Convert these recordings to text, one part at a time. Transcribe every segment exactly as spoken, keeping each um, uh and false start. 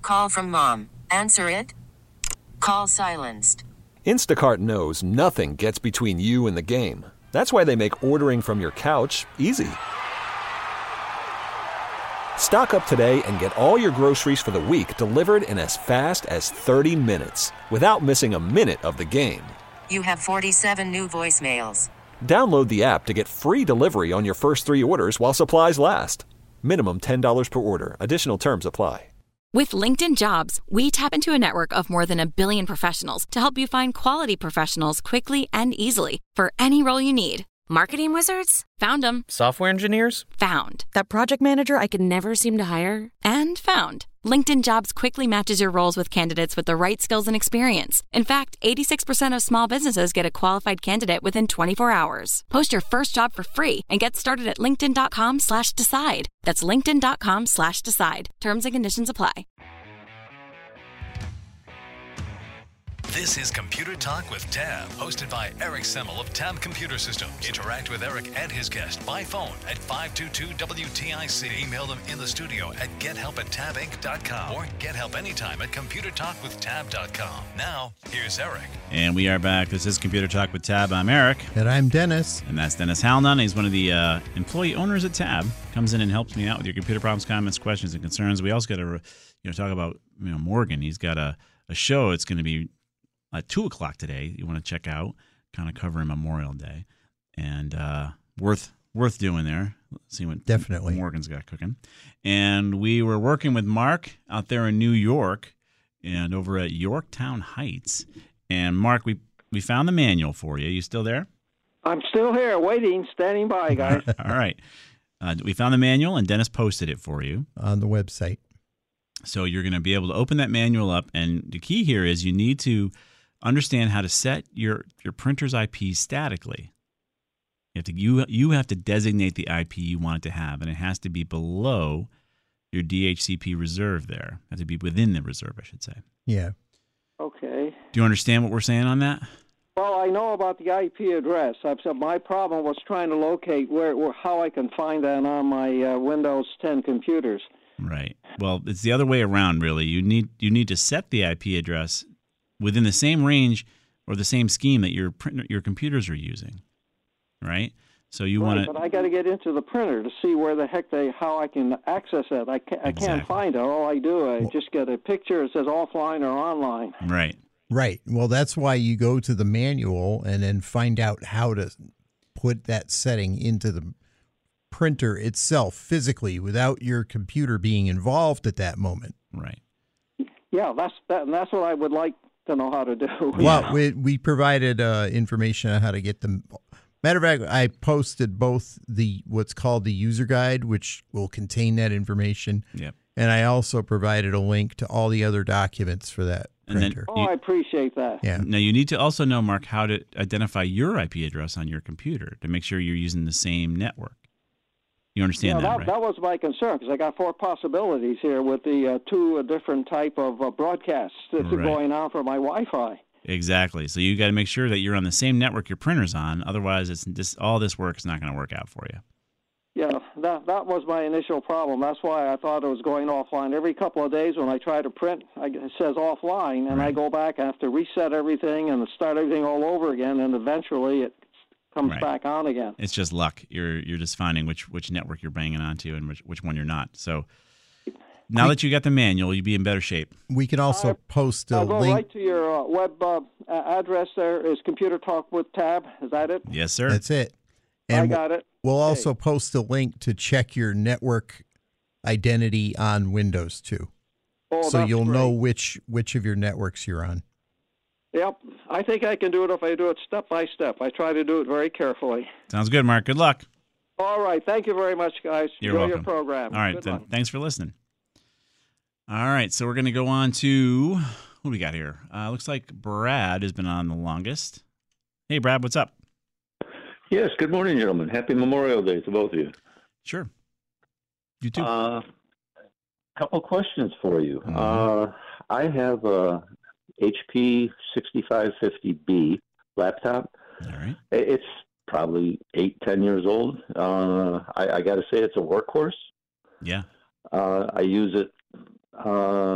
Call from mom. Answer it. Call silenced. Instacart knows nothing gets between you and the game. That's why they make ordering from your couch easy. Stock up today and get all your groceries for the week delivered in as fast as thirty minutes without missing a minute of the game. You have forty-seven new voicemails. Download the app to get free delivery on your first three orders while supplies last. Minimum ten dollars per order. Additional terms apply. With LinkedIn Jobs, we tap into a network of more than a billion professionals to help you find quality professionals quickly and easily for any role you need. Marketing wizards? Found them. Software engineers? Found. That project manager I could never seem to hire? And found. LinkedIn Jobs quickly matches your roles with candidates with the right skills and experience. In fact, eighty-six percent of small businesses get a qualified candidate within twenty-four hours. Post your first job for free and get started at linkedin.com slash decide. That's linkedin.com slash decide. Terms and conditions apply. This is Computer Talk with Tab, hosted by Eric Semmel of Tab Computer Systems. Interact with Eric and his guest by phone at five two two W T I C. Email them in the studio at gethelp at tab inc dot com or get help anytime at computer talk with tab dot com. Now, here's Eric. And we are back. This is Computer Talk with Tab. I'm Eric. And I'm Dennis. And that's Dennis Halnan. He's one of the uh, employee owners at Tab. Comes in and helps me out with your computer problems, comments, questions, and concerns. We also got to you know talk about you know Morgan. He's got a, a show. It's going to be at two o'clock today. You want to check out, kind of covering Memorial Day. And uh, worth worth doing there. Let's see what Definitely. Morgan's got cooking. And we were working with Mark out there in New York and over at Yorktown Heights. And Mark, we, we found the manual for you. You still there? I'm still here, waiting, standing by, guys. All right. Uh, we found the manual, and Dennis posted it for you on the website. So you're going to be able to open that manual up. And the key here is you need to understand how to set your, your printer's I P statically. You have to you you have to designate the I P you want it to have, and it has to be below your D H C P reserve there. It has to be within the reserve, I should say. Yeah. Okay. Do you understand what we're saying on that? Well, I know about the I P address. I've said my problem was trying to locate where, where how I can find that on my uh, Windows ten computers. Right. Well, it's the other way around, really. You need you need to set the I P address within the same range or the same scheme that your printer, your computers are using, right? So you right, want to. But I got to get into the printer to see where the heck they how I can access it. I can't, I Exactly. can't find it. All I do, I Well, just get a picture. It says offline or online. Right. Right. Well, that's why you go to the manual and then find out how to put that setting into the printer itself physically without your computer being involved at that moment. Right. Yeah, that's that, and that's what I would like to know how to do. Well, we, we provided uh, information on how to get them. Matter of fact, I posted both the what's called the user guide, which will contain that information. Yep. And I also provided a link to all the other documents for that And then printer. Oh, I appreciate that. Yeah. Now, you need to also know, Mark, how to identify your I P address on your computer to make sure you're using the same network. You understand Yeah, that, that, right? that was my concern because I got four possibilities here with the uh, two uh, different type of uh, broadcasts that's Right. going on for my Wi-Fi. Exactly. So you got to make sure that you're on the same network your printer's on. Otherwise, it's this all this work is not going to work out for you. Yeah, that that was my initial problem. That's why I thought it was going offline. Every couple of days when I try to print, I, it says offline, and Right. I go back, I have to reset everything and start everything all over again, and eventually it comes Right. back on again. It's just luck. You're you're just finding which which network you're banging onto and which which one you're not. So now that you got the manual, you'll be in better shape. We can also Uh, post a I'll go link. right to your uh, web uh, address there is Computer Talk with Tab. Is that it? Yes, sir. That's it. I And got it. we'll Okay. also post a link to check your network identity on Windows too. Oh, so that's you'll great. know which which of your networks you're on. Yep. I think I can do it if I do it step by step. I try to do it very carefully. Sounds good, Mark. Good luck. All right. Thank you very much, guys. You're Enjoy welcome. your program. All right. Good Then, luck. thanks for listening. All right. So we're going to go on to what do we got here? Uh, looks like Brad has been on the longest. Hey, Brad, what's up? Yes, good morning, gentlemen. Happy Memorial Day to both of you. Sure. You too. A uh, couple questions for you. Mhm. Uh, I have a H P sixty-five fifty B laptop. All right. I- It's probably eight, ten years old. Uh, I, I got to say it's a workhorse. Yeah. Uh, I use it uh,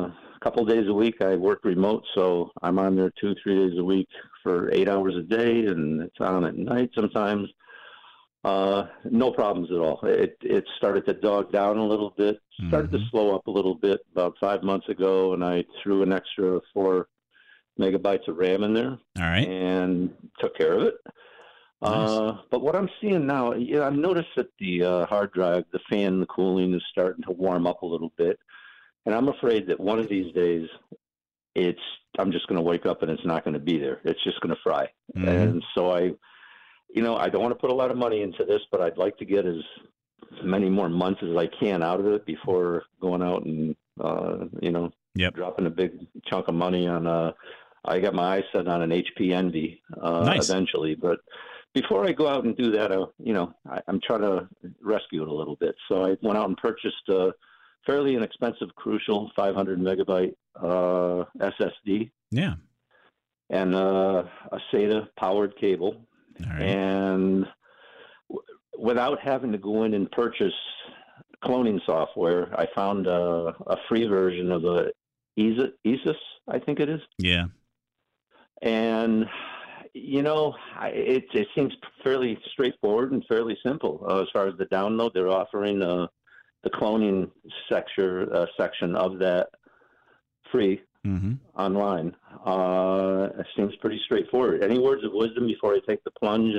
couple of days a week. I work remote, so I'm on there two, three days a week for eight hours a day, and it's on at night sometimes. Uh, no problems at all. It it started to dog down a little bit, started mm-hmm. to slow up a little bit about five months ago, and I threw an extra four megabytes of RAM in there. All right. And took care of it. Nice. Uh, but what I'm seeing now, you know, I've noticed that the uh, hard drive, the fan, the cooling is starting to warm up a little bit. And I'm afraid that one of these days, it's I'm just going to wake up and it's not going to be there. It's just going to fry. Mm-hmm. And so I... You know, I don't want to put a lot of money into this, but I'd like to get as many more months as I can out of it before going out and, uh, you know, yep. dropping a big chunk of money on, uh, I got my eyes set on an H P Envy uh, nice. eventually. But before I go out and do that, I, you know, I, I'm trying to rescue it a little bit. So I went out and purchased a fairly inexpensive Crucial five hundred megabyte uh, S S D. Yeah. And uh, a SATA powered cable. All right. And w- without having to go in and purchase cloning software, I found a, a free version of the Asus, I think it is. Yeah. And, you know, I, it, it seems fairly straightforward and fairly simple. Uh, as far as the download, they're offering uh, the cloning sector, uh, section of that free. Mm-hmm. Online. Uh, it seems pretty straightforward. Any words of wisdom before I take the plunge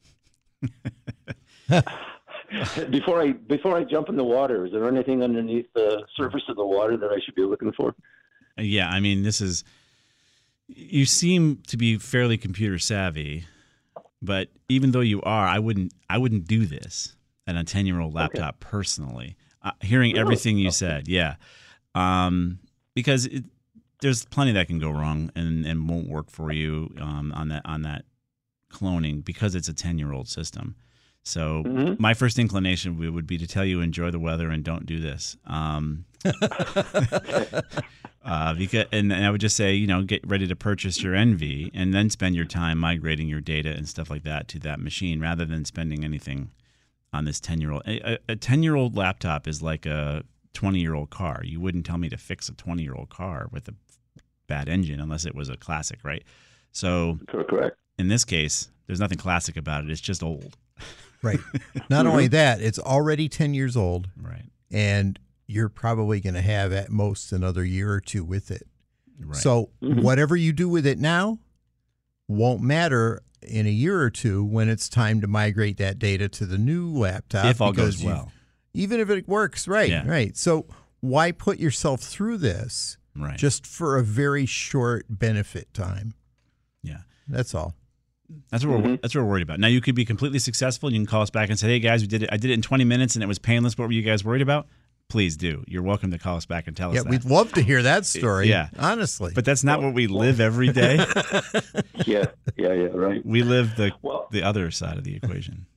and before I before I jump in the water? Is there anything underneath the surface of the water that I should be looking for? Yeah, I mean, this is. You seem to be fairly computer savvy, but even though you are, I wouldn't. I wouldn't do this on a ten-year-old laptop okay. personally. Uh, hearing really? everything you said, yeah, um, because. It, There's plenty that can go wrong and, and won't work for you um, on that on that cloning because it's a ten-year-old system. So mm-hmm. my first inclination would be to tell you enjoy the weather and don't do this. Um, uh, because and, and I would just say you know get ready to purchase your Envy and then spend your time migrating your data and stuff like that to that machine rather than spending anything on this ten-year-old. A, a ten-year-old laptop is like a twenty-year-old car. You wouldn't tell me to fix a twenty-year-old car with a bad engine unless it was a classic, right? So correct. In this case, there's nothing classic about it. It's just old. Right. Not only that, it's already ten years old. Right. And you're probably going to have at most another year or two with it. Right. So mm-hmm. whatever you do with it now won't matter in a year or two when it's time to migrate that data to the new laptop. If all goes well. Even if it works, right, yeah. right. So why put yourself through this right. just for a very short benefit time? Yeah. That's all. That's what mm-hmm. we're that's what we're worried about. Now you could be completely successful. You can call us back and say, "Hey guys, we did it. I did it in twenty minutes and it was painless. What were you guys worried about?" Please do. You're welcome to call us back and tell yeah, us that. We'd love to hear that story. Yeah, honestly. But that's not well, what we live every day. yeah, yeah, yeah. Right. We live the well, the other side of the equation.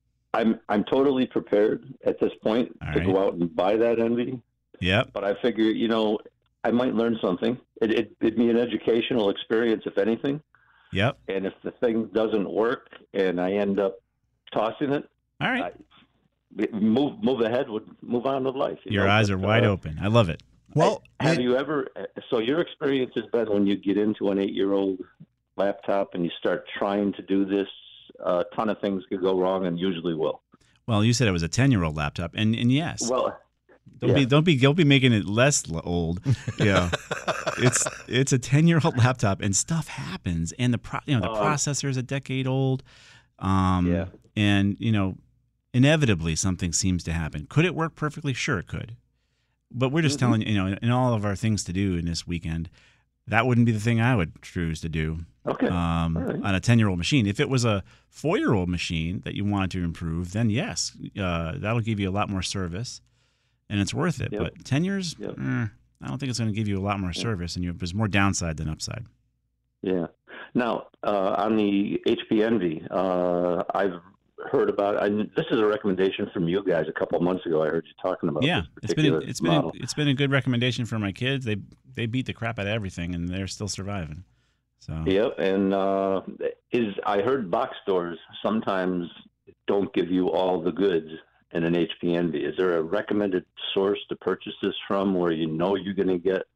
I'm I'm totally prepared at this point All to right. go out and buy that Envy. Yep. But I figure, you know, I might learn something. It, it, it'd be an educational experience, if anything. Yep. And if the thing doesn't work and I end up tossing it, all right, I, move move ahead, would move on with life. You Your know? eyes but, are wide uh, open. I love it. Well, I, have it, you ever? So your experience has been when you get into an eight-year-old laptop and you start trying to do this, a ton of things could go wrong, and usually will. Well, you said it was a ten-year-old laptop, and and yes. Well. Don't yeah. be don't be don't be making it less old. Yeah, it's it's a ten year old laptop and stuff happens, and the pro, you know the uh, processor is a decade old. Um, yeah, and you know inevitably something seems to happen. Could it work perfectly? Sure, it could. But we're just mm-hmm. telling you, you know, in all of our things to do in this weekend, that wouldn't be the thing I would choose to do. Okay. Um, right. On a ten year old machine. If it was a four year old machine that you wanted to improve, then yes, uh, that'll give you a lot more service. And it's worth it. Yep. But ten years, yep. eh, I don't think it's going to give you a lot more service, and you, there's more downside than upside. Yeah. Now, uh, on the H P Envy, uh, I've heard about. I, this is a recommendation from you guys a couple of months ago. I heard you talking about. Yeah, this it's been a, particular it's been model. a, it's been a good recommendation for my kids. They they beat the crap out of everything, and they're still surviving. So. Yep, and uh, is I heard box stores sometimes don't give you all the goods in an H P Envy. Is there a recommended source to purchase this from where you know you're going to get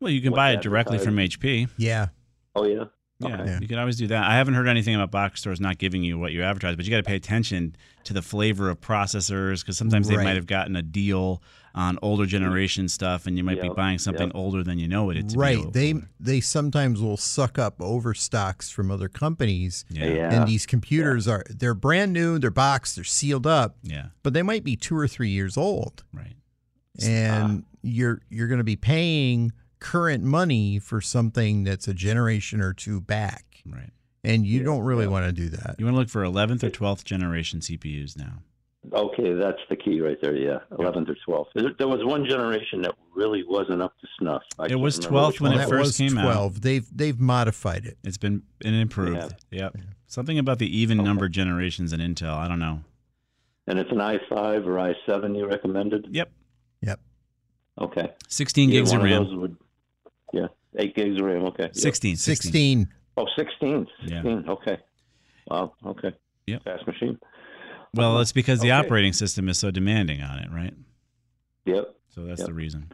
Well, you can buy it directly from H P. Yeah. Oh, yeah? Yeah, Okay. you can always do that. I haven't heard anything about box stores not giving you what you advertise, but you got to pay attention to the flavor of processors because sometimes they Right. might have gotten a deal on older generation stuff, and you might be Yep, buying something yep. older than you know it. to be Right. older. They they sometimes will suck up overstocks from other companies. yeah. Yeah. And these computers are they're brand new, they're boxed, they're sealed up, yeah, but they might be two or three years old. right. And you're you're going to be paying current money for something that's a generation or two back. Right. And you don't really want to do that. You want to look for eleventh or twelfth generation C P Us now. Okay, that's the key right there, yeah. eleventh or twelfth. There, there was one generation that really wasn't up to snuff. I It can't was remember twelfth which when one it that first was came out. twelve. They've they've modified it. It's been been improved. Yeah. Yep. Something about the even numbered generations in Intel. I don't know. And it's an i five or i seven you recommended? Yep. Yep. Okay. sixteen Either gigs of one RAM. those would, yeah, eight gigs of RAM, okay. Yep. sixteen. sixteen. Oh, sixteen. Yeah. sixteen, okay. Wow, okay. Yep. Fast machine. Well, it's because the Okay. operating system is so demanding on it, right? Yep. So that's Yep. the reason.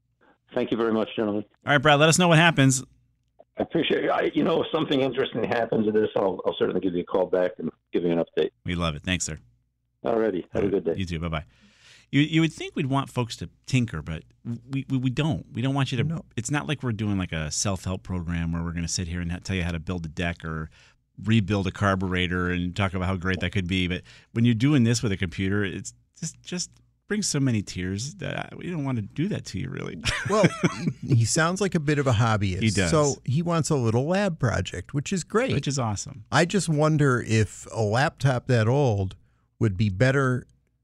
Thank you very much, gentlemen. All right, Brad, let us know what happens. I appreciate it. I, you know, if something interesting happens to this, I'll, I'll certainly give you a call back and give you an update. We love it. Thanks, sir. Alrighty. Have a good day. You too. Bye-bye. You you would think we'd want folks to tinker, but we, we, we don't. We don't want you to. No. It's not like we're doing like a self-help program where we're going to sit here and ha- tell you how to build a deck or rebuild a carburetor and talk about how great that could be. But when you're doing this with a computer, it's just just brings so many tears that I, we don't want to do that to you, really. Well, he, he sounds like a bit of a hobbyist. He does. So he wants a little lab project, which is great. Which is awesome. I just wonder if a laptop that old would be better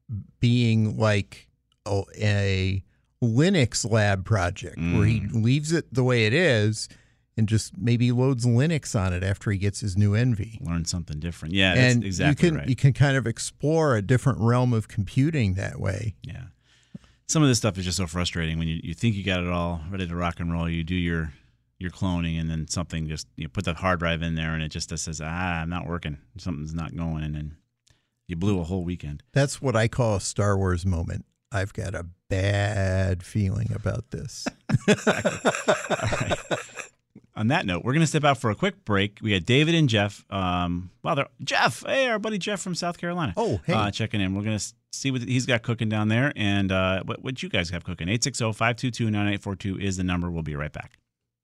being like a, a Linux lab project where he leaves it the way it is and just maybe loads Linux on it after he gets his new Envy. Learn something different. Yeah, that's And exactly you can right. you can kind of explore a different realm of computing that way. Yeah. Some of this stuff is just so frustrating when you, you think you got it all ready to rock and roll. You do your your cloning and then something just, you put the hard drive in there and it just says, ah, I'm not working. Something's not going. And then you blew a whole weekend. That's what I call a Star Wars moment. I've got a bad feeling about this. All right. On that note, we're going to step out for a quick break. We got David and Jeff. Um, well, they're, Jeff, hey, our buddy Jeff from South Carolina. Oh, hey. Uh, checking in. We're going to see what he's got cooking down there and uh, what, what you guys have cooking. eight six zero, five two two, nine eight four two is the number. We'll be right back.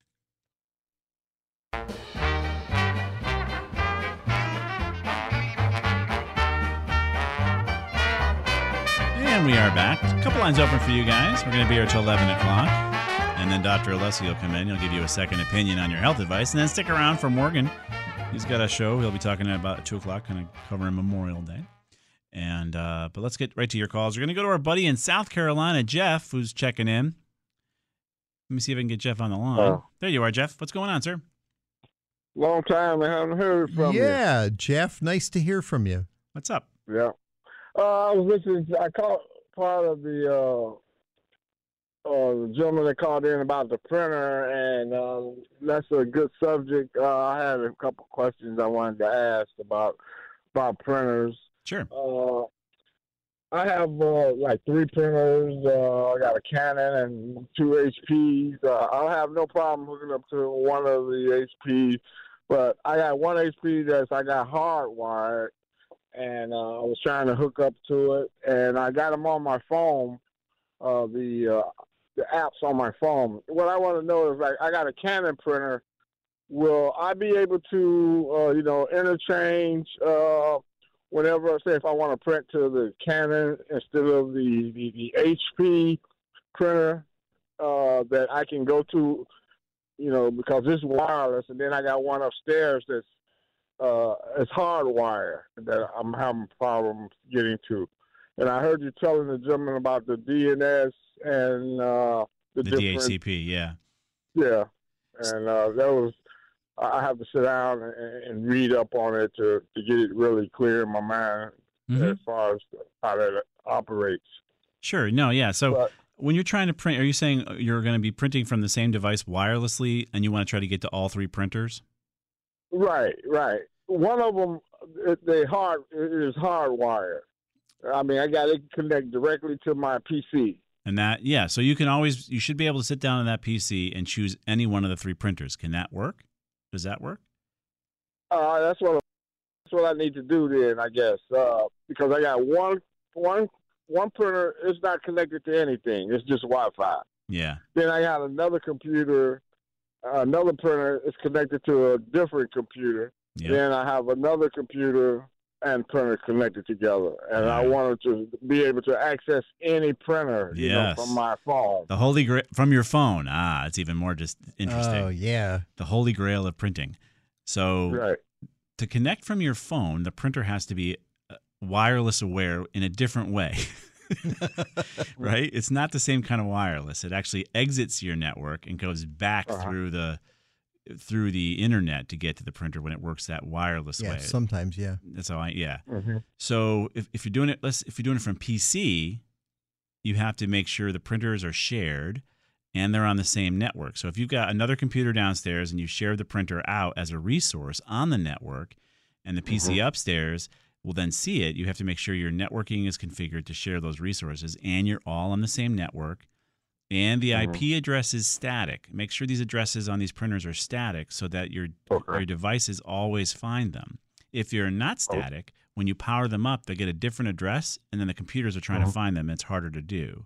And we are back. A couple lines open for you guys. We're going to be here till eleven o'clock. And then Doctor Alessi will come in. He'll give you a second opinion on your health advice. And then stick around for Morgan. He's got a show. He'll be talking at about two o'clock, kind of covering Memorial Day. And uh, But let's get right to your calls. We're going to go to our buddy in South Carolina, Jeff, who's checking in. Let me see if I can get Jeff on the line. Uh, there you are, Jeff. What's going on, sir? Long time I haven't heard from you. Yeah, Jeff, nice to hear from you. What's up? Yeah. Uh, I was listening. To, I caught part of the, uh, uh, the gentleman that called in about the printer, and uh, that's a good subject. Uh, I had a couple questions I wanted to ask about about printers. Sure. Uh, I have uh, like three printers. Uh, I got a Canon and two H Ps. Uh, I'll have no problem hooking up to one of the H Ps, but I got one H P that's I got hardwired, and uh, I was trying to hook up to it, and I got them on my phone. Uh, the uh, the apps on my phone. What I want to know is, like, I got a Canon printer. Will I be able to, uh, you know, interchange uh, whenever, say, if I want to print to the Canon instead of the, the, the H P printer, uh, that I can go to, you know, because it's wireless, and then I got one upstairs that's uh, it's hardwired that I'm having problems getting to. And I heard you telling the gentleman about the D N S and uh, the, The different, D H C P, yeah. yeah, and uh, that was. I have to sit down and, and read up on it to, to get it really clear in my mind Mm-hmm. as far as how that operates. Sure. No, yeah. So But- when you're trying to print, are you saying you're going to be printing from the same device wirelessly and you want to try to get to all three printers? Right, right. One of them, it, they hard it is hardwired. I mean, I got it connect directly to my P C. And that, yeah, so you can always, you should be able to sit down on that P C and choose any one of the three printers. Can that work? Does that work? Uh, that's what that's what I need to do then, I guess, uh, because I got one one one printer. It's not connected to anything. It's just Wi-Fi. Yeah. Then I got another computer, uh, another printer is connected to a different computer. Yep. Then I have another computer and printer connected together, and Right. I wanted to be able to access any printer, you Yes. know, from my phone. The holy grail from your phone. Ah, it's even more just interesting. Oh, yeah. The holy grail of printing. So Right. to connect from your phone, the printer has to be uh, wireless aware in a different way. Right? It's not the same kind of wireless. It actually exits your network and goes back Uh-huh. through the through the internet to get to the printer when it works that wireless Yeah, way. sometimes, yeah. That's how I yeah. Mm-hmm. So if, if you're doing it, let's if you're doing it from P C, you have to make sure the printers are shared and they're on the same network. So if you've got another computer downstairs and you share the printer out as a resource on the network, and the P C Mhm. upstairs will then see it, you have to make sure your networking is configured to share those resources and you're all on the same network. And the Mhm. I P address is static. Make sure these addresses on these printers are static so that your Okay. your devices always find them. If you're not static, when you power them up, they get a different address, and then the computers are trying to Mhm. find them. It's harder to do.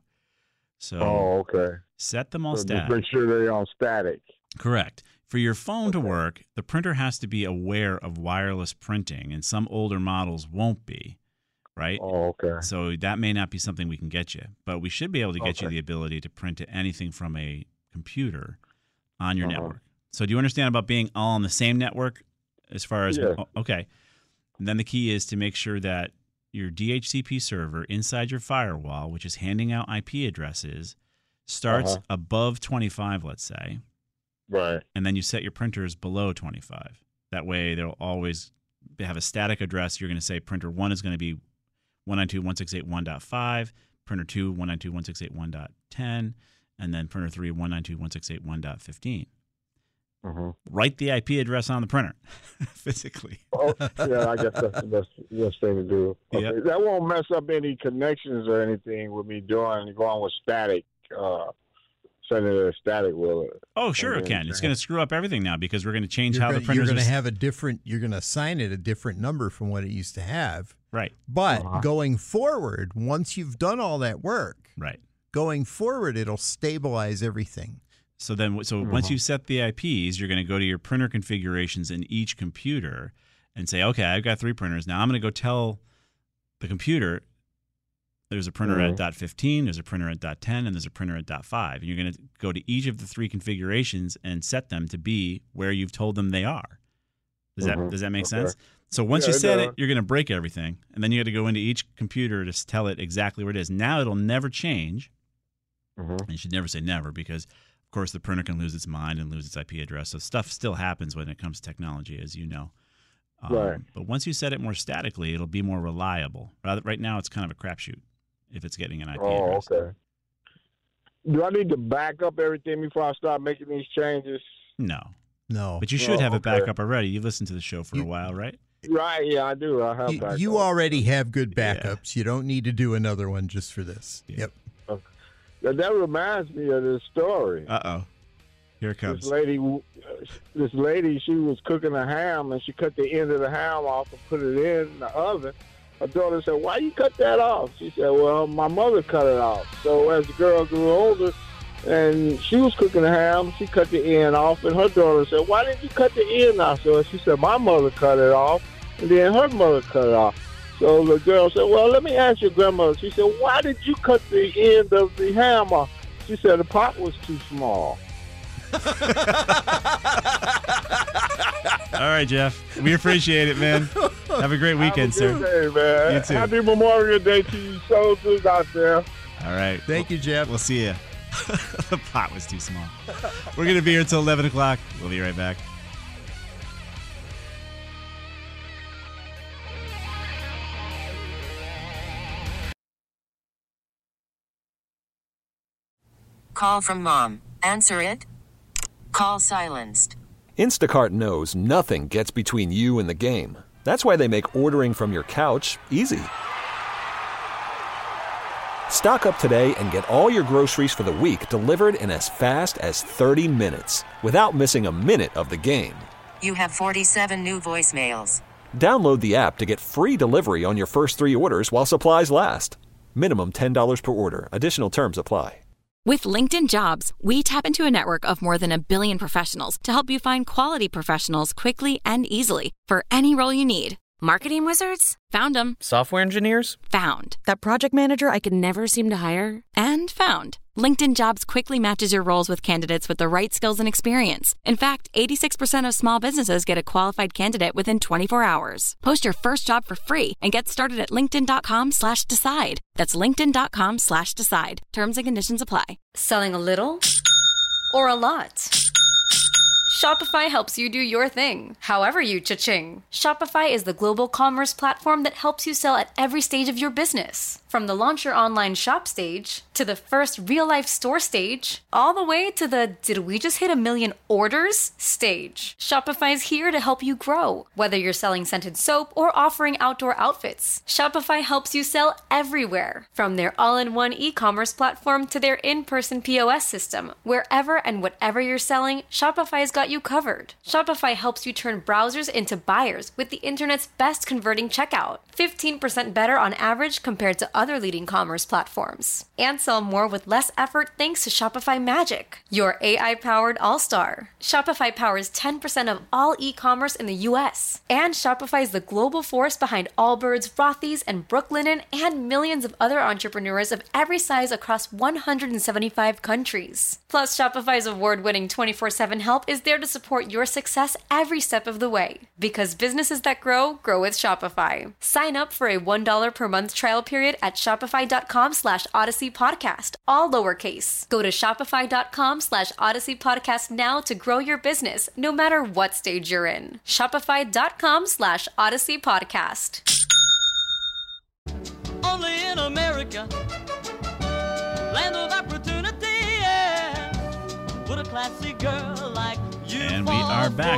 So Oh, okay. set them all So just static. make sure they're on static. Correct. For your phone to Okay. work, the printer has to be aware of wireless printing, and some older models won't be, right? Oh, okay. So that may not be something we can get you, but we should be able to get you Okay. the ability to print to anything from a computer on your Uh-huh. network. So do you understand about being all on the same network as far as Yeah. oh, okay. And then the key is to make sure that your D H C P server inside your firewall, which is handing out I P addresses, starts Uh-huh. above twenty-five, let's say, Right. and then you set your printers below twenty-five. That way they'll always have a static address. You're going to say printer one is going to be one ninety-two dot one sixty-eight dot one dot five, printer two, one ninety-two dot one sixty-eight dot one dot ten, and then printer three, one ninety-two dot one sixty-eight dot one dot fifteen. Mm-hmm. Write the I P address on the printer physically. Oh, yeah, I guess that's the best, best thing to do. Okay. Yep. That won't mess up any connections or anything with me doing going with static, uh, sending it as static, will it? Oh, sure it Okay. can. It's going to screw up everything now because we're going to change You're how gonna, the printers you're are. going to s- have a different, you're going to assign it a different number from what it used to have. Right, But Uh-huh. going forward, once you've done all that work, right. going forward, it'll stabilize everything. So then, so Mm-hmm. once you set the I Ps, you're going to go to your printer configurations in each computer and say, okay, I've got three printers. Now I'm going to go tell the computer there's a printer Mhm. at dot fifteen, there's a printer at dot ten, and there's a printer at dot five. And you're going to go to each of the three configurations and set them to be where you've told them they are. Does that Mhm. does that make Okay. sense? So once Yeah, you it set does. it, you're going to break everything, and then you got to go into each computer to s- tell it exactly where it is. Now it'll never change. Mm-hmm. And you should never say never because, of course, the printer can lose its mind and lose its I P address. So stuff still happens when it comes to technology, as you know. Um, Right. But once you set it more statically, it'll be more reliable. Rather, right now, it's kind of a crapshoot if it's getting an I P Oh, address. okay. Do I need to back up everything before I start making these changes? No. No. But you should Oh, have it okay. back up already. You've listened to the show for You- a while, right? Right, yeah, I do. I have You, backup. you already have good Yeah. backups. You don't need to do another one just for this. Yeah. Yep. That, that reminds me of this story. Uh-oh. Here it This comes. lady, this lady, she was cooking a ham and she cut the end of the ham off and put it in the oven. Her daughter said, "Why you cut that off?" She said, "Well, my mother cut it off." So as the girl grew older, and she was cooking the ham, she cut the end off, and her daughter said, "Why didn't you cut the end off?" So she said, "My mother cut it off, and then her mother cut it off." So the girl said, "Well, let me ask your grandmother." She said, "Why did you cut the end of the ham off?" She said, "The pot was too small." All right, Jeff. We appreciate it, man. Have a great weekend, Have a sir. good day, man. You too. Happy Memorial Day to you soldiers out there. All right. Thank you, Jeff. We'll see you. The pot was too small. We're going to be here until eleven o'clock. We'll be right back. Call from mom. Answer it. Call silenced. Instacart knows nothing gets between you and the game. That's why they make ordering from your couch easy. Stock up today and get all your groceries for the week delivered in as fast as thirty minutes without missing a minute of the game. You have forty-seven new voicemails. Download the app to get free delivery on your first three orders while supplies last. Minimum ten dollars per order. Additional terms apply. With LinkedIn Jobs, we tap into a network of more than a billion professionals to help you find quality professionals quickly and easily for any role you need. Marketing wizards? Found them. Software engineers? Found. That project manager I could never seem to hire? And found. LinkedIn Jobs quickly matches your roles with candidates with the right skills and experience. In fact, eighty-six percent of small businesses get a qualified candidate within twenty-four hours. Post your first job for free and get started at linkedin.com slash decide. That's linkedin.com slash decide. Terms and conditions apply. Selling a little or a lot? Shopify helps you do your thing, however you cha-ching. Shopify is the global commerce platform that helps you sell at every stage of your business. From the launch your online shop stage, to the first real-life store stage, all the way to the did we just hit a million orders stage. Shopify's here to help you grow. Whether you're selling scented soap or offering outdoor outfits, Shopify helps you sell everywhere. From their all-in-one e-commerce platform to their in-person P O S system, wherever and whatever you're selling, Shopify's got you covered. Shopify helps you turn browsers into buyers with the internet's best converting checkout. fifteen percent better on average compared to other leading commerce platforms. And sell more with less effort thanks to Shopify Magic, your A I-powered all-star. Shopify powers ten percent of all e-commerce in the U S. And Shopify is the global force behind Allbirds, Rothy's, and Brooklinen, and millions of other entrepreneurs of every size across one hundred seventy-five countries. Plus, Shopify's award-winning twenty-four seven help is there to support your success every step of the way. Because businesses that grow, grow with Shopify. Sign up for a one dollar per month trial period at shopify.com slash Odyssey Podcast, all lowercase. Go to shopify.com slash Odyssey Podcast now to grow your business, no matter what stage you're in. Shopify.com slash Odyssey Podcast. Only in America, land of opportunity, yeah. Would a classy girl like you And we are back.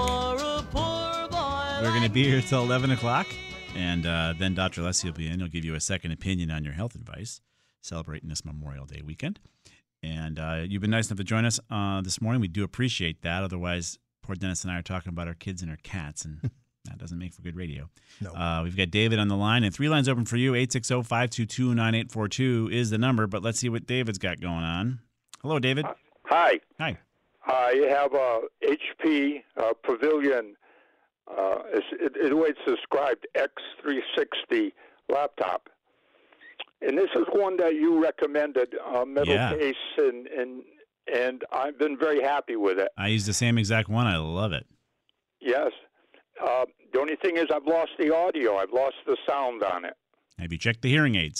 We're We're going to be here till eleven o'clock. And uh, then Doctor Leslie will be in. He'll give you a second opinion on your health advice, celebrating this Memorial Day weekend. And uh, you've been nice enough to join us uh, this morning. We do appreciate that. Otherwise, poor Dennis and I are talking about our kids and our cats, and that doesn't make for good radio. No. Uh, we've got David on the line, and three lines open for you. eight six zero, five two two, nine eight four two is the number, but let's see what David's got going on. Hello, David. Hi. Hi. I have a H P uh, Pavilion. Uh, it's, it, it, it's described X three sixty laptop, and this is one that you recommended, uh, metal Yeah. case, and, and and I've been very happy with it. I use the same exact one. I love it. Yes. Uh, the only thing is, I've lost the audio. I've lost the sound on it. Have you checked the hearing aids?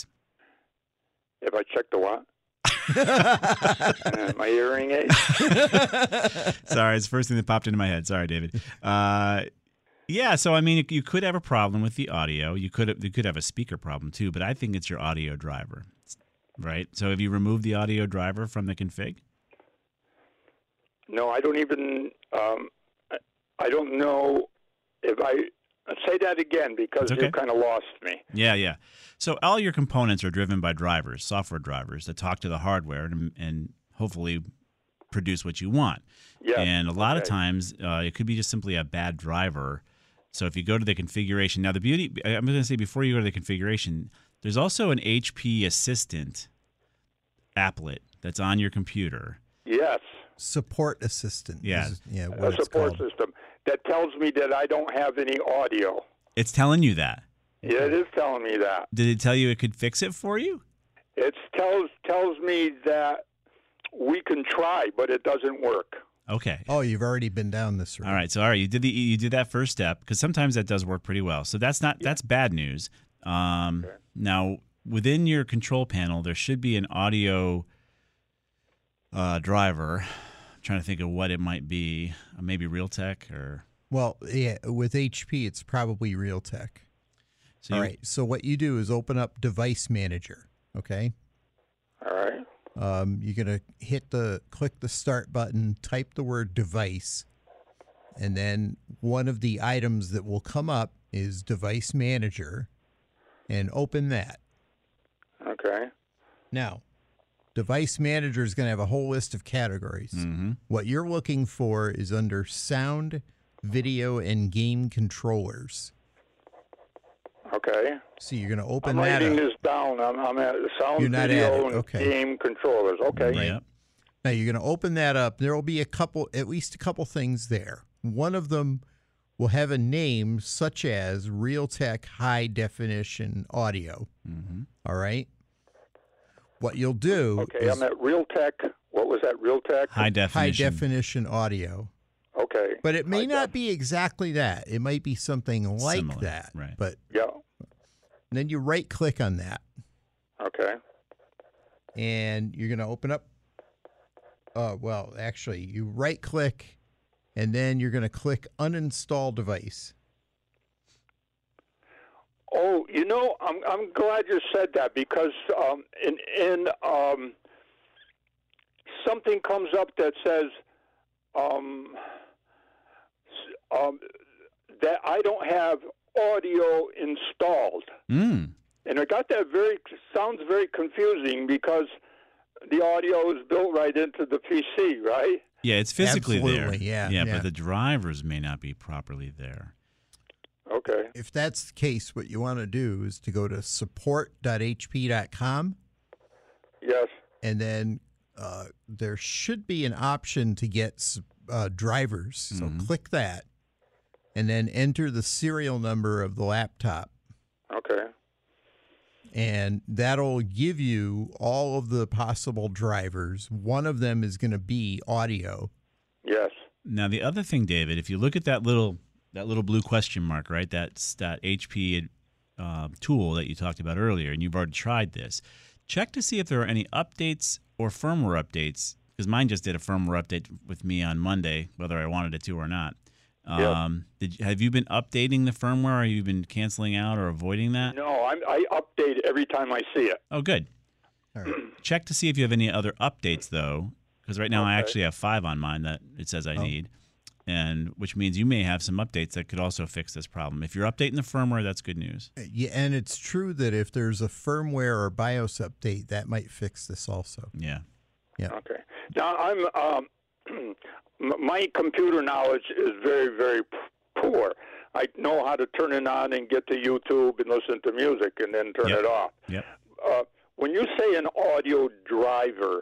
If I check the what? uh, my hearing aid. Sorry, it's the first thing that popped into my head. Sorry, David. Uh, yeah, so I mean, you could have a problem with the audio. You could have, you could have a speaker problem too, but I think it's your audio driver, right? So have you removed the audio driver from the config? No, I don't even. Um, I, I don't know if I say that again because okay. you kind of lost me. Yeah, yeah. So all your components are driven by drivers, software drivers that talk to the hardware and, and hopefully produce what you want. Yeah. And a lot okay. of times uh, it could be just simply a bad driver. So if you go to the configuration, now the beauty, I'm going to say before you go to the configuration, there's also an H P Assistant applet that's on your computer. Yes. Support assistant. Yeah. Is, yeah. A What it's support called. system that tells me that I don't have any audio. It's telling you that. Yeah, it is telling me that. Did it tell you it could fix it for you? It tells tells me that we can try, but it doesn't work. Okay. Oh, you've already been down this road. All right. So all right, you did the you did that first step because sometimes that does work pretty well. So that's not that's bad news. Um, Okay. Now within your control panel, there should be an audio uh, driver. I'm trying to think of what it might be. Uh, maybe Realtek or. Well, yeah, with H P, it's probably Realtek. So All you- right. So what you do is open up Device Manager. Okay. All right. Um, you're gonna hit the click the start button, type the word device, and then one of the items that will come up is Device Manager, and open that. Okay. Now, Device Manager is going to have a whole list of categories. Mm-hmm. What you're looking for is under sound, video, and game controllers. Okay. So you're going to open I'm that writing up. this down. I'm, I'm at sound, You're not video, at it. and Okay. game controllers. Okay. Yep. Now you're going to open that up. There will be a couple, at least a couple things there. One of them will have a name such as Realtek High Definition Audio. Mm-hmm. All right. What you'll do Okay, is I'm at Realtek. What was that? Realtek? High definition. High Definition Audio. Okay. But it may High not def- be exactly that. It might be something like Similar, that. right. But Yeah. then you right click on that Okay. and you're going to open up. Uh, well, actually, you right click and then you're going to click Uninstall Device. Oh, you know, I'm I'm glad you said that because um, in in um, something comes up that says um, s- um, that I don't have audio installed, Mm. and I got that very sounds very confusing because the audio is built right into the P C, right? Yeah, it's physically there. Absolutely, yeah, yeah, yeah. but the drivers may not be properly there. Okay. If that's the case, what you want to do is to go to support dot h p dot com. Yes. And then uh, there should be an option to get uh, drivers. So Mhm. click that and then enter the serial number of the laptop. Okay. And that'll give you all of the possible drivers. One of them is going to be audio. Yes. Now, the other thing, David, if you look at that little that little blue question mark, right? That's that H P uh, tool that you talked about earlier, and you've already tried this. Check to see if there are any updates or firmware updates, because mine just did a firmware update with me on Monday, whether I wanted it to or not. Um, did have you been updating the firmware? Or have you been canceling out or avoiding that? No, I'm, I update every time I see it. Oh, good. All right. Check to see if you have any other updates, though, because right now I Okay. actually have five on mine that it says I Oh. need, and which means you may have some updates that could also fix this problem. If you're updating the firmware, that's good news. Yeah, and it's true that if there's a firmware or BIOS update, that might fix this also. Yeah. Yeah. Okay. Now I'm um, m- my computer knowledge is very very p- poor. I know how to turn it on and get to YouTube and listen to music and then turn Yep. it off. Yep. Uh, when you say an audio driver,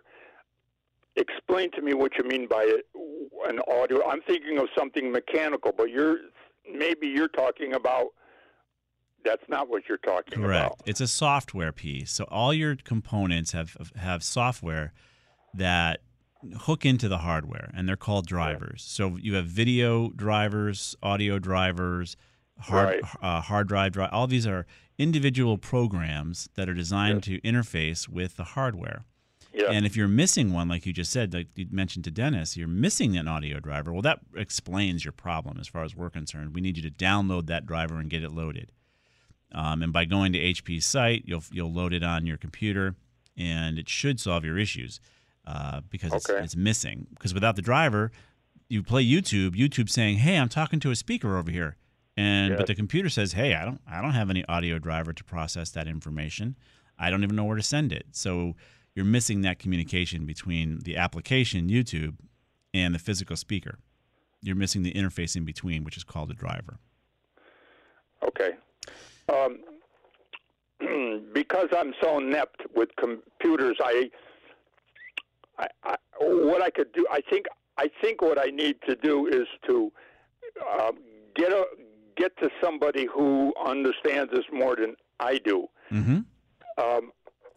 explain to me what you mean by it, an audio. I'm thinking of something mechanical, but you're maybe you're talking about. That's not what you're talking Correct. about. It's a software piece. So all your components have have software that hook into the hardware, and they're called drivers. So you have video drivers, audio drivers, hard Right. uh, hard drive drive. All these are individual programs that are designed to interface with the hardware. Yeah. And if you're missing one, like you just said, like you mentioned to Dennis, you're missing an audio driver. Well, that explains your problem as far as we're concerned. We need you to download that driver and get it loaded. Um, and by going to H P's site, you'll you'll load it on your computer, and it should solve your issues uh, because it's, Okay. it's missing. Because without the driver, you play YouTube. YouTube's saying, "Hey, I'm talking to a speaker over here," and Yes. but the computer says, "Hey, I don't I don't have any audio driver to process that information. I don't even know where to send it." So you're missing that communication between the application YouTube and the physical speaker. You're missing the interface in between, which is called a driver. Okay. Um, because I'm so inept with computers, I, I, I, what I could do, I think, I think what I need to do is to um, get a get to somebody who understands this more than I do. Mm-hmm. Um,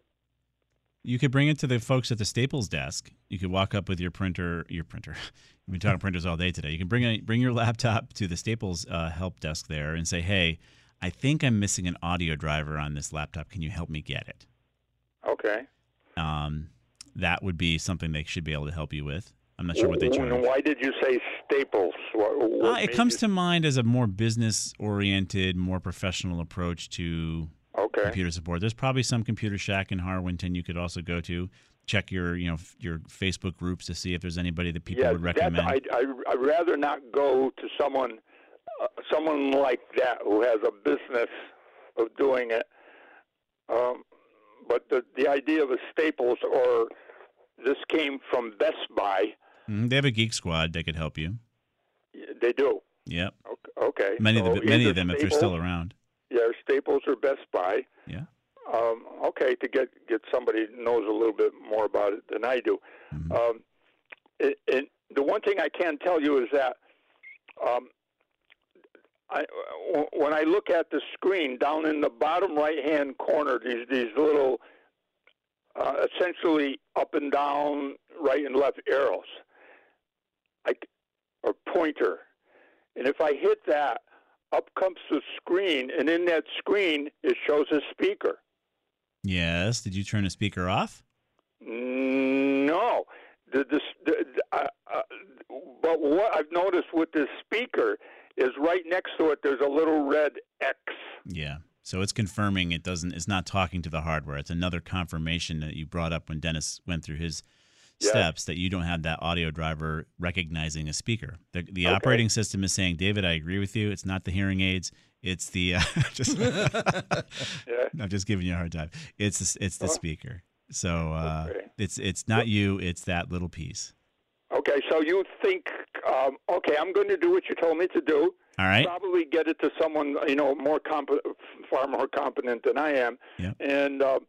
You could bring it to the folks at the Staples desk. You could walk up with your printer. Your printer. We've been talking printers all day today. You can bring a, bring your laptop to the Staples uh, help desk there and say, "Hey, I think I'm missing an audio driver on this laptop. Can you help me get it?" okay. Um, that would be something they should be able to help you with. I'm not sure what they charge. And why did you say Staples? What, what Uh, it made comes you- to mind as a more business-oriented, more professional approach to Okay. computer support. There's probably some Computer Shack in Harwinton you could also go to. Check your, you know, f- your Facebook groups to see if there's anybody that people yeah, would recommend. That, I, I, I'd rather not go to someone, uh, someone like that who has a business of doing it. Um, but the the idea of a Staples or this came from Best Buy. Mm, they have a Geek Squad that could help you. They do. Yep. Okay. Many so of the, many either of them, if Staples, they're still around. Yeah, Staples or Best Buy. Yeah. Um, okay, to get get somebody who knows a little bit more about it than I do. Mm-hmm. Um, it, it, the one thing I can tell you is that um, I, when I look at the screen down in the bottom right-hand corner, these these little, uh, essentially up and down, right and left arrows, I, or pointer, and if I hit that, up comes the screen, and in that screen it shows a speaker. Yes. Did you turn a speaker off? No. The, the, the, uh, uh, but what I've noticed with this speaker is right next to it there's a little red X. Yeah. So it's confirming it doesn't. It's not talking to the hardware. It's another confirmation that you brought up when Dennis went through his Yeah. steps that you don't have that audio driver recognizing a speaker. The, the Okay. operating system is saying, David, I agree with you. It's not the hearing aids. It's the uh, just. Yeah. I'm just giving you a hard time. It's the, it's the Oh. speaker. So uh, Okay. it's it's not you. It's that little piece. Okay, so you think, um, okay, I'm going to do what you told me to do. All right. Probably get it to someone, you know, more comp- far more competent than I am, Yep. and uh,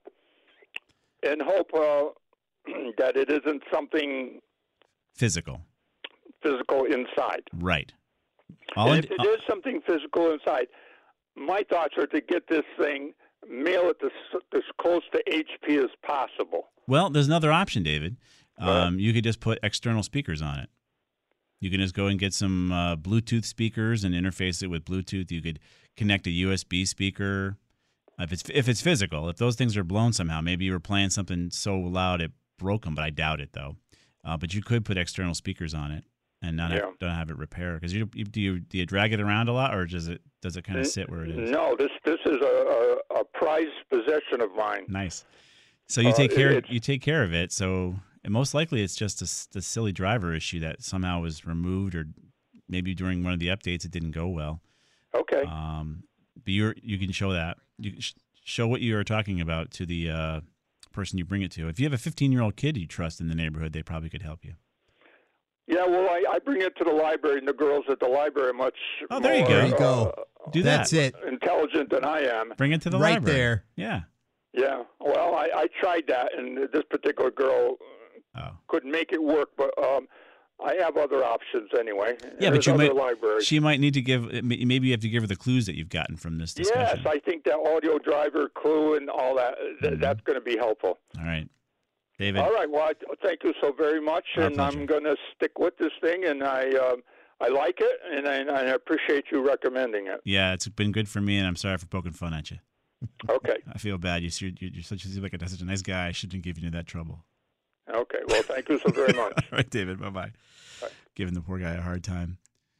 and hope uh, that it isn't something Physical. physical inside. Right. All And in, if it is something physical inside, my thoughts are to get this thing, mail it to, s- as close to H P as possible. Well, there's another option, David. Um, you could just put external speakers on it. You can just go and get some uh, Bluetooth speakers and interface it with Bluetooth. You could connect a U S B speaker. If it's if it's physical, if those things are blown somehow, maybe you were playing something so loud it broke them, but I doubt it though. Uh, but you could put external speakers on it and not Yeah. have, don't have it repair. Because you, you do you do you drag it around a lot, or does it does it kind of sit where it is? No, this this is a, a, a prized possession of mine. Nice. So you Uh, take care it's- you take care of it. So and most likely it's just a, s- the silly driver issue that somehow was removed, or maybe during one of the updates it didn't go well. Okay. Um, but you you can show that you can sh- show what you are talking about to the uh, person you bring it to. If you have a fifteen year old kid you trust in the neighborhood, they probably could help you. Yeah, well, I, I bring it to the library, and the girls at the library are much Oh, there you more, go. There you go. uh, Do That's that. it. intelligent than I am. Bring it to the Right library. there. Yeah. Yeah, well, I, I tried that, and this particular girl Oh. couldn't make it work, but um, I have other options anyway. Yeah, There's but you other might. libraries. She might need to give. Maybe you have to give her the clues that you've gotten from this Yes, discussion. I think that audio driver clue and all that, th- Mm-hmm. that's going to be helpful. All right, David. All right, well, I, thank you so very much, Our and pleasure. I'm going to stick with this thing, and I um, I like it, and I, and I appreciate you recommending it. Yeah, it's been good for me, and I'm sorry for poking fun at you. Okay. I feel bad. You, you're, you're such you seem like a, such a nice guy. I shouldn't have given you that trouble. Okay, well, thank you so very much. All right, David. Bye bye. Bye. Giving the poor guy a hard time.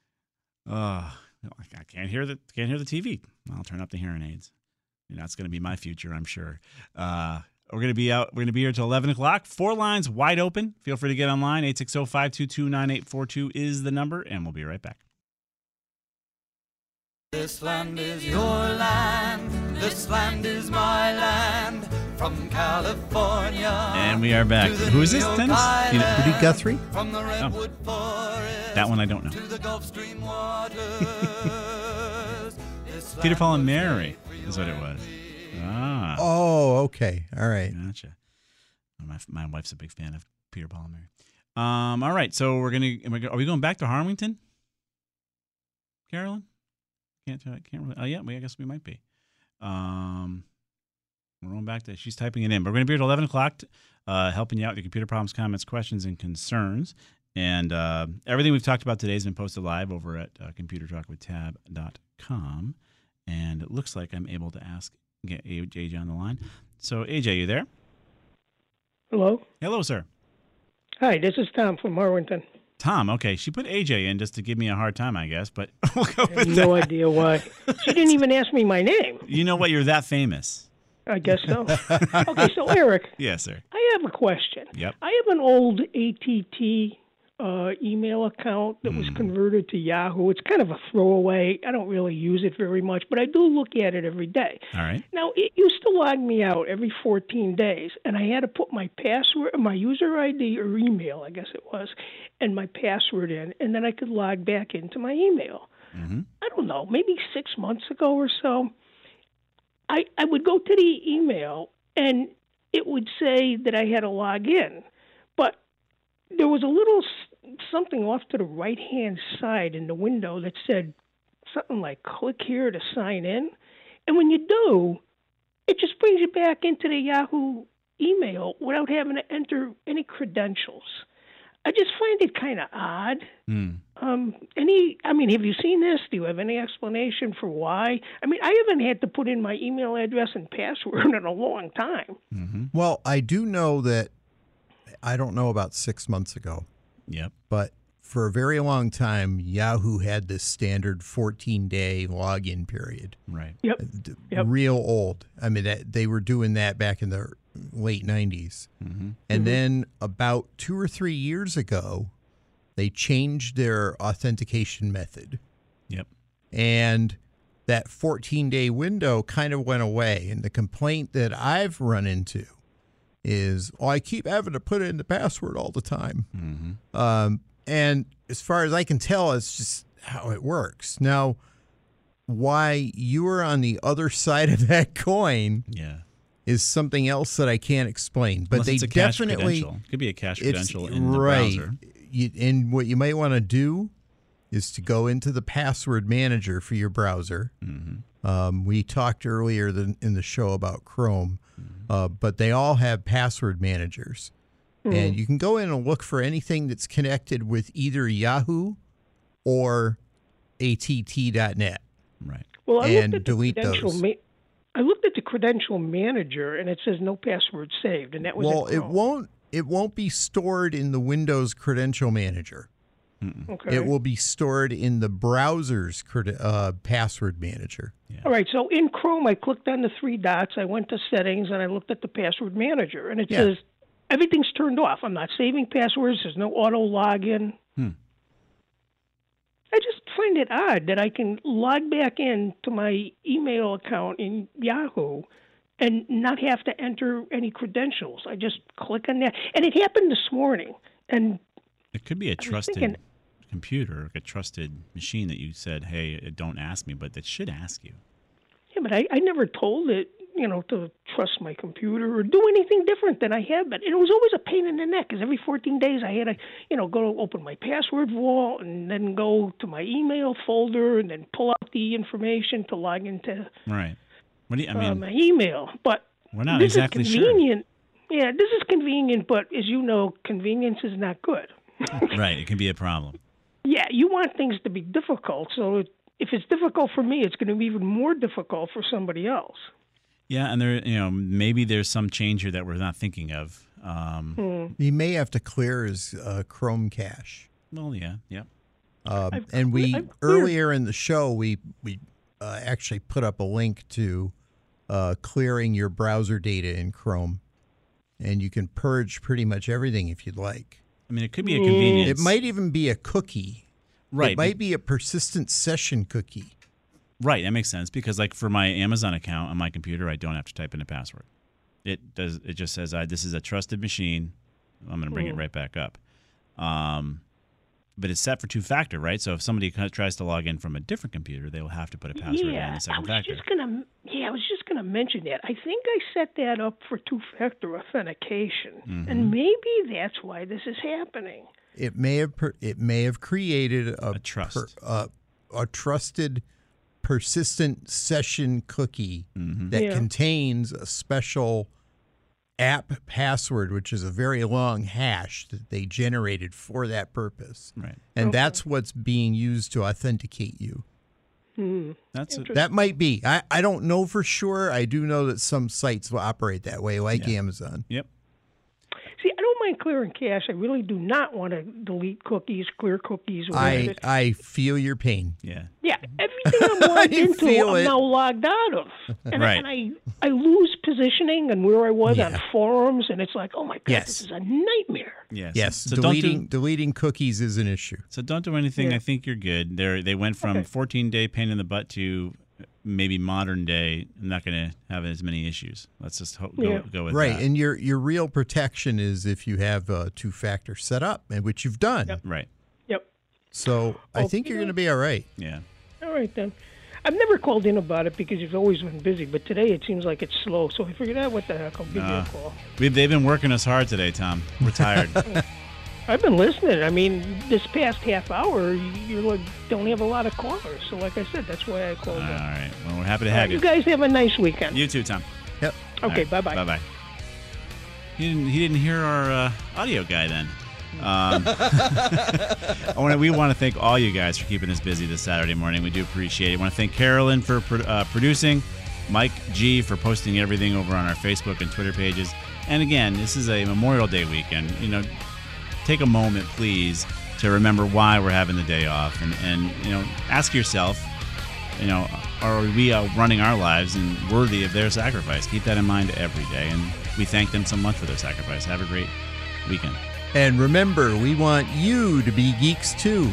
Oh, I can't hear the can't hear the T V. I'll turn up the hearing aids. You know, that's going to be my future, I'm sure. Uh, we're going to be out. We're going to be here till eleven o'clock. Four lines wide open. Feel free to get online. eight six zero, five two two, nine eight four two is the number, and we'll be right back. This land is your land, this land is my land, from California. And we are back. to the Who is this, New York Dennis? You know- Island, Woody Guthrie? From the Redwood Forest That one I don't know. to the Gulf Stream waters. This Peter, land Paul, and was Mary made is what it was. Ah. Oh, okay. All right. Gotcha. My, my wife's a big fan of Peter, Paul, and Mary. Um, all right, so we're gonna am I go- are we going back to Harwington, Carolyn? Can't uh, can't really. Oh yeah, we, I guess we might be. Um, we're going back to. She's typing it in. But we're going to be here at eleven o'clock, uh, helping you out with your computer problems, comments, questions, and concerns. And uh, everything we've talked about today has been posted live over at uh, computer talk with tab dot com. And it looks like I'm able to ask get A J on the line. So A J, you there? Hello. Hello, sir. Hi, this is Tom from Harwington. Tom, okay. She put A J in just to give me a hard time, I guess, but we'll go I with have that. no idea why. She didn't even ask me my name. You know what? You're that famous. I guess so. Okay, so Eric, Yes, sir. I have a question. Yep. I have an old A T T uh, email account that was converted to Yahoo. It's kind of a throwaway. I don't really use it very much, but I do look at it every day. All right. Now, it used to log me out every fourteen days, and I had to put my password, my user I D or email, I guess it was, and my password in, and then I could log back into my email. Mm-hmm. I don't know, maybe six months ago or so, I, I would go to the email, and it would say that I had to log in. But there was a little something off to the right-hand side in the window that said something like, click here to sign in. And when you do, it just brings you back into the Yahoo email without having to enter any credentials. I just find it kind of odd. Mm. Um, any, I mean, have you seen this? Do you have any explanation for why? I mean, I haven't had to put in my email address and password in a long time. Mm-hmm. Well, I do know that, I don't know about six months ago. Yep. But for a very long time, Yahoo had this standard fourteen-day login period. Right. Yep. yep. Real old. I mean, that, they were doing that back in the late nineties. Mm-hmm. And Mhm. then about two or three years ago, they changed their authentication method. Yep. And that fourteen-day window kind of went away. And the complaint that I've run into is, oh, I keep having to put in the password all the time. Mm-hmm. Um, and as far as I can tell, it's just how it works. Now, why you are on the other side of that coin Yeah. is something else that I can't explain. But Unless they it's a cache definitely credential. It could be a cache it's- credential in the right. browser. You, and what you might want to do is to go into the password manager for your browser. Mm-hmm. Um, we talked earlier than in the show about Chrome, Mm-hmm. uh, but they all have password managers. Mhm. And you can go in and look for anything that's connected with either Yahoo or A T T dot net. Right. Well, I and looked at the delete credential those. ma- I looked at the credential manager, and it says no password saved, and that was Well, in it Chrome. won't it won't be stored in the Windows credential manager. Okay. It will be stored in the browser's credi- uh, password manager. All right, so in Chrome, I clicked on the three dots, I went to settings, and I looked at the password manager, and it Yeah. says everything's turned off. I'm not saving passwords. There's no auto login. Hmm. I just find it odd that I can log back in to my email account in Yahoo and not have to enter any credentials. I just click on that. And it happened this morning. And It could be a was trusted thinking- computer, a trusted machine that you said, hey, don't ask me, but that should ask you. yeah, but I, I never told it, you know, to trust my computer or do anything different than I have been. And it was always a pain in the neck because every fourteen days I had to, you know, go to open my password vault and then go to my email folder and then pull out the information to log into Right. What do you, I uh, mean, my email. But we're not this exactly is sure. convenient. Yeah, this is convenient, but as you know, convenience is not good. Right. It can be a problem. Yeah, you want things to be difficult. So if it's difficult for me, it's going to be even more difficult for somebody else. Yeah, and there, you know, maybe there's some change here that we're not thinking of. Um, Hmm. He may have to clear his uh, Chrome cache. Well, yeah, yeah. Um, I've and we I've cleared- earlier in the show we we uh, actually put up a link to uh, clearing your browser data in Chrome, and you can purge pretty much everything if you'd like. I mean, it could be a convenience. It might even be a cookie. Right. It might be a persistent session cookie. Right, that makes sense because, like, for my Amazon account on my computer, I don't have to type in a password. It does. It just says, "I this is a trusted machine." I'm going to bring it Mhm. right back up. Um, but it's set for two-factor, right? So if somebody kind of tries to log in from a different computer, they will have to put a password in yeah, the I second was factor. just gonna. Yeah, I was just gonna mention that. I think I set that up for two-factor authentication, Mhm. and maybe that's why this is happening. It may have per, it may have created a, A trust. per- uh, a trusted persistent session cookie Mhm. that Yeah. contains a special app password, which is a very long hash that they generated for that purpose. Right. And Okay. that's what's being used to authenticate you. Hmm. That's a, Interesting. That might be. I, I don't know for sure. I do know that some sites will operate that way, like Yeah. Amazon. Yep. See, I don't mind clearing cache. I really do not want to delete cookies, clear cookies. Whatever. I I feel your pain. Yeah. Yeah, everything I'm logged I into, feel I'm it. now logged out of. And, Right. I, and I I lose positioning and where I was Yeah. on forums, and it's like, oh my god, Yes. this is a nightmare. Yeah, Yes, So, so don't deleting do, deleting cookies is an issue. so don't do anything. Yeah. I think you're good. They they went from Okay. fourteen day pain in the butt to maybe modern day. I'm not going to have as many issues. Let's just ho- go Yeah. go with Right, that. and your your real protection is if you have a two factor set up, and which you've done. Yep. Right. Yep. So I think you're Okay. going to be all right. Yeah. All right then. I've never called in about it because you've always been busy, but today it seems like it's slow. So I figured, ah, what the heck? I'll give you Uh, a call. We've, they've been working us hard today, Tom. We're tired. I've been listening. I mean, this past half hour, you you like, don't have a lot of callers. So like I said, that's why I called All in. right. Well, we're happy to All have right, you. you guys have a nice weekend. You too, Tom. Yep. Okay, bye-bye. Bye bye. He didn't. He didn't hear our uh, audio guy then. Um, I wanna, we want to thank all you guys for keeping us busy this Saturday morning. We do appreciate it. I want to thank Carolyn for pro- uh, producing, Mike G for posting everything over on our Facebook and Twitter pages. And again, this is a Memorial Day weekend. You know, take a moment, please, to remember why we're having the day off, and, and you know, ask yourself, you know, are we uh, running our lives and worthy of their sacrifice? Keep that in mind every day, and we thank them so much for their sacrifice. Have a great weekend. And remember, we want you to be geeks too.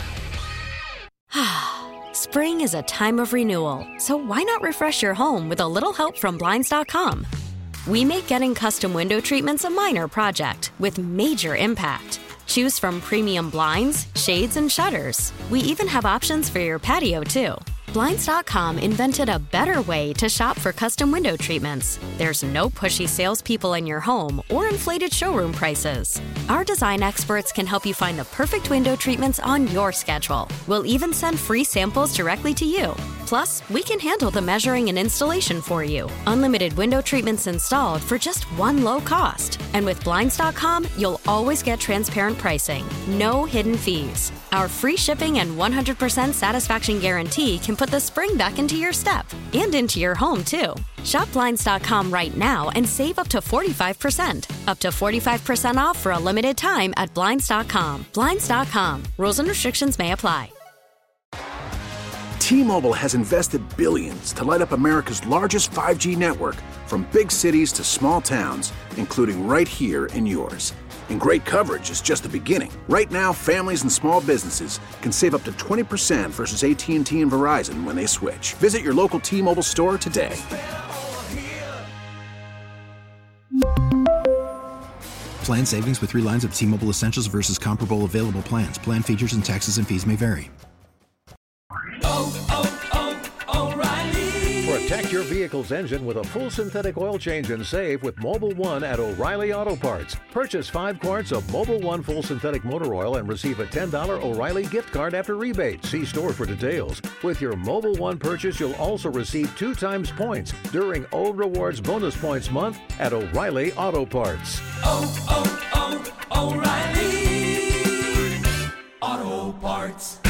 Spring is a time of renewal, so why not refresh your home with a little help from Blinds dot com? We make getting custom window treatments a minor project with major impact. Choose from premium blinds, shades, and shutters. We even have options for your patio, too. Blinds dot com invented a better way to shop for custom window treatments. There's no pushy salespeople in your home or inflated showroom prices. Our design experts can help you find the perfect window treatments on your schedule. We'll even send free samples directly to you. Plus, we can handle the measuring and installation for you. Unlimited window treatments installed for just one low cost. And with Blinds dot com, you'll always get transparent pricing. No hidden fees. Our free shipping and one hundred percent satisfaction guarantee can put the spring back into your step and into your home, too. Shop Blinds dot com right now and save up to forty-five percent. Up to forty-five percent off for a limited time at Blinds dot com. Blinds dot com. Rules and restrictions may apply. T-Mobile has invested billions to light up America's largest five G network, from big cities to small towns, including right here in yours. And great coverage is just the beginning. Right now, families and small businesses can save up to twenty percent versus A T and T and Verizon when they switch. Visit your local T-Mobile store today. Plan savings with three lines of T-Mobile Essentials versus comparable available plans. Plan features and taxes and fees may vary. Protect your vehicle's engine with a full synthetic oil change and save with Mobil one at O'Reilly Auto Parts. Purchase five quarts of Mobil one full synthetic motor oil and receive a ten dollars O'Reilly gift card after rebate. See store for details. With your Mobil one purchase, you'll also receive two times points during O Rewards Bonus Points Month at O'Reilly Auto Parts. Oh, oh, oh, O'Reilly Auto Parts.